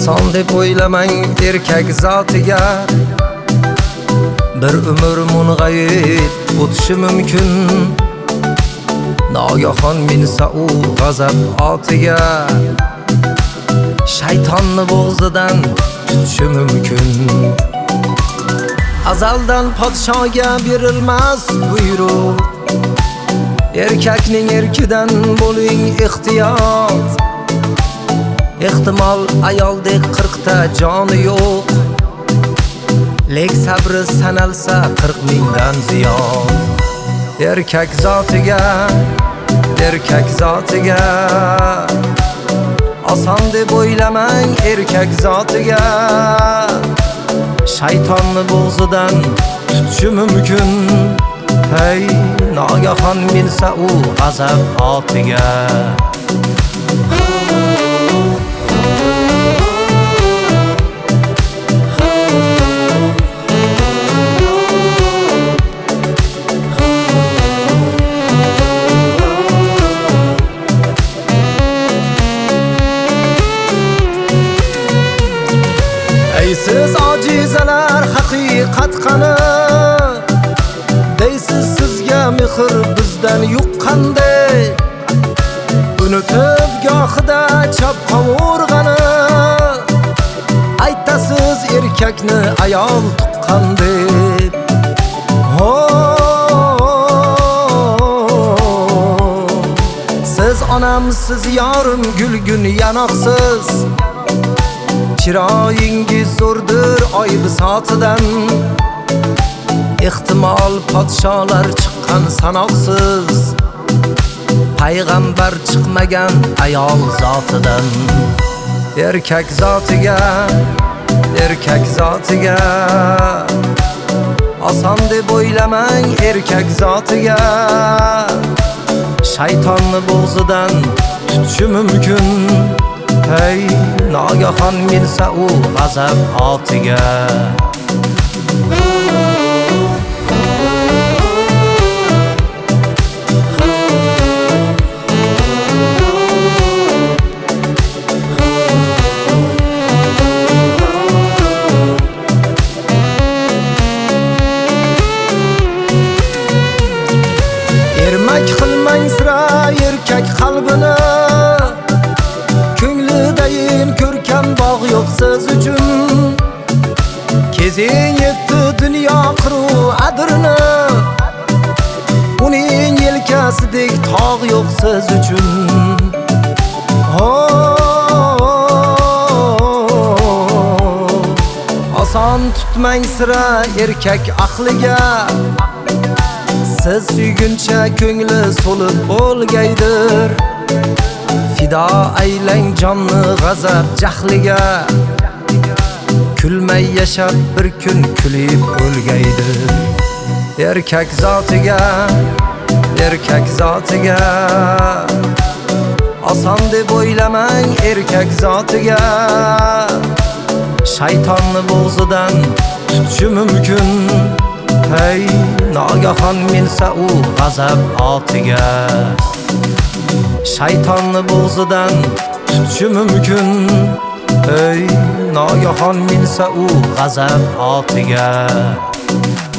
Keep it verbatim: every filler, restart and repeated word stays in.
Oson deb o'ylamang erkak zotiga, bir umr mung'ayib o'tishi mumkin. Nogohon minsa u g'azab otiga, shaytonni bo'g'zidan tutishi mumkin. Azaldan podshoga berilmas buyruq, erkakning erkidan bo'ling ehtiyot. Ehtimol ayoldek qirqta joni yo'q, lek sabri sanalsa qirq mingdan ziyod. Erkak zotiga, erkak zotiga, oson deb o'ylamang erkak zotiga, shaytonni bo'g'zidan tutishi mumkin. Hey, nogohon minsa u g'azab otiga. Siz ojizalar haqiqat qani, deysiz sizga mehr bizdan yuqqanday. Unutib gohida chop qovurg'ani, aytasiz erkakni ayol tuqqan deb. Siz onamsiz yorim, gulgun yanoqsiz. Chiroyingiz zo'rdir oy bisotidan, ehtimol podsholar chiqqan sanoqsiz. Payg'ambar chiqmagan ayol zotidan. Erkak zotiga, erkak zotiga, oson deb o'ylamang erkak zotiga, shaytonni bo'g'zidan tutishi mumkin. Hey, nogohon minsa u g'azab otiga. Ermak qilmang sira erkak qalbini, ko'rkam bog' yo'q siz uchun. Kezing yetdi dunyo qiru adrini, uning yelkasidek tog' yo'q siz uchun. Oson tutmang sira erkak aqliga, siz suyguncha ko'ngli so'lib bo'lgaydir. Fido aylang jonni g'azab jahliga, kulmay yashab bir kun kulib o'lgaydir. Erkak zotiga, erkak zotiga, oson deb o'ylamang erkak zotiga, shaytonni bo'g'zidan tutishi mumkin. Hey, nogohon minsa u g'azab otiga, shaytonni bo'g'zidan tutishi mumkin. Ey, nogohon minsa u g'azab otiga.